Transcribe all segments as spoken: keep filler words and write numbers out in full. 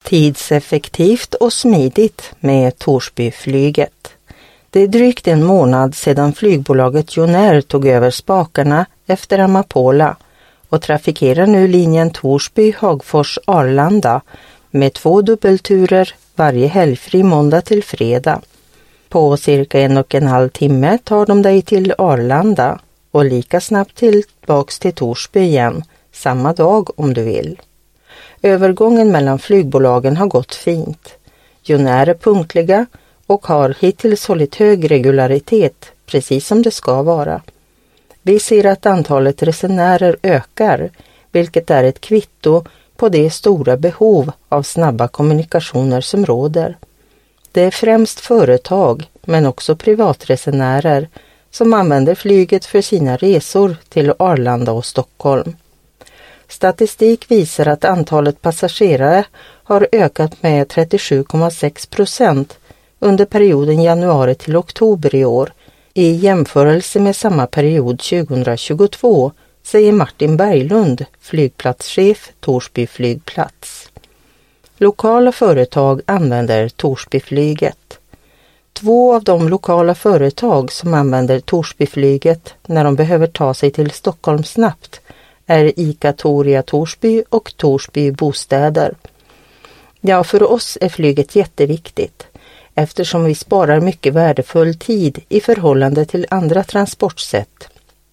Tidseffektivt och smidigt med Torsbyflyget. Det är drygt en månad sedan flygbolaget Jonair tog över spakarna efter Amapola och trafikerar nu linjen Torsby-Hagfors-Arlanda med två dubbelturer varje helgfri måndag till fredag. På cirka en och en halv timme tar de dig till Arlanda och lika snabbt tillbaks till Torsby igen, samma dag om du vill. Övergången mellan flygbolagen har gått fint. Jonair är punktliga och har hittills hållit hög regularitet, precis som det ska vara. Vi ser att antalet resenärer ökar, vilket är ett kvitto på det stora behov av snabba kommunikationer som råder. Det är främst företag, men också privatresenärer, som använder flyget för sina resor till Arlanda och Stockholm. Statistik visar att antalet passagerare har ökat med trettiosju komma sex procent under perioden januari till oktober i år i jämförelse med samma period tjugohundratjugotvå, säger Martin Berglund, flygplatschef Torsby flygplats. Lokala företag använder Torsbyflyget. Två av de lokala företag som använder Torsbyflyget när de behöver ta sig till Stockholm snabbt är ICA Toria Torsby och Torsby Bostäder. Ja, för oss är flyget jätteviktigt eftersom vi sparar mycket värdefull tid i förhållande till andra transportsätt.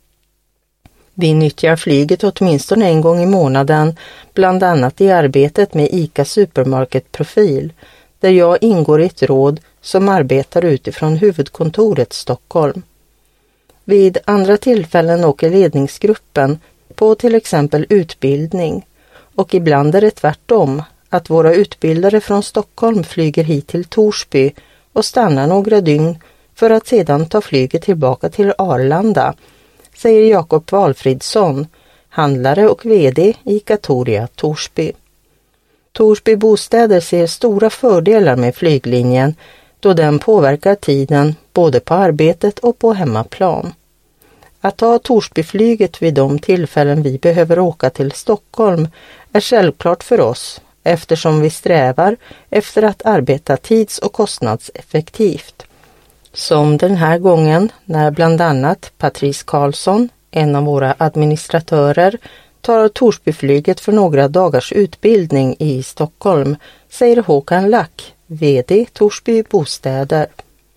Vi nyttjar flyget åtminstone en gång i månaden, bland annat i arbetet med ICA Supermarket-profil, där jag ingår i ett råd som arbetar utifrån huvudkontoret Stockholm. Vid andra tillfällen åker ledningsgruppen på till exempel utbildning, och ibland är det tvärtom, att våra utbildare från Stockholm flyger hit till Torsby och stannar några dygn för att sedan ta flyget tillbaka till Arlanda, säger Jakob Walfridsson, handlare och vd i ICA Toria Torsby. Torsby Bostäder ser stora fördelar med flyglinjen då den påverkar tiden både på arbetet och på hemmaplan. Att ta Torsbyflyget vid de tillfällen vi behöver åka till Stockholm är självklart för oss eftersom vi strävar efter att arbeta tids- och kostnadseffektivt. Som den här gången när bland annat Patrice Karlsson, en av våra administratörer, tar Torsbyflyget för några dagars utbildning i Stockholm, säger Håkan Lack, vd Torsby Bostäder.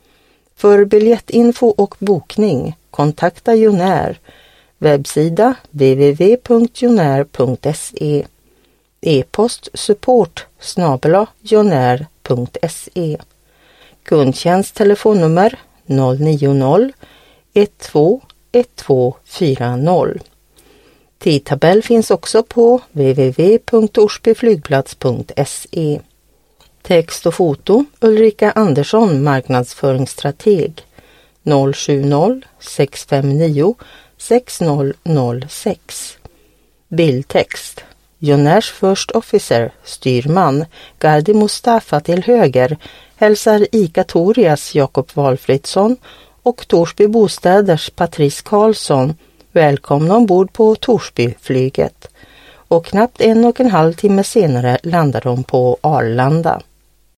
För biljettinfo och bokning kontakta Jonair, webbsida w w w punkt jonair punkt se, e-post support snabel-a jonair punkt se, kundtjänst telefonnummer noll nio noll ett två ett två fyra noll. Tidtabell finns också på w w w punkt torsbyflygplats punkt se. Text och foto Ulrika Andersson, marknadsföringsstrateg, noll sju noll sex fem nio sex noll noll sex. Bildtext Jonairs First Officer, styrman Gardi Mustafa till höger, hälsar ICA Torias Jakob Walfridsson och Torsby Bostäders Patrice Karlsson välkomna ombord på Torsbyflyget, och knappt en och en halv timme senare landar de på Arlanda.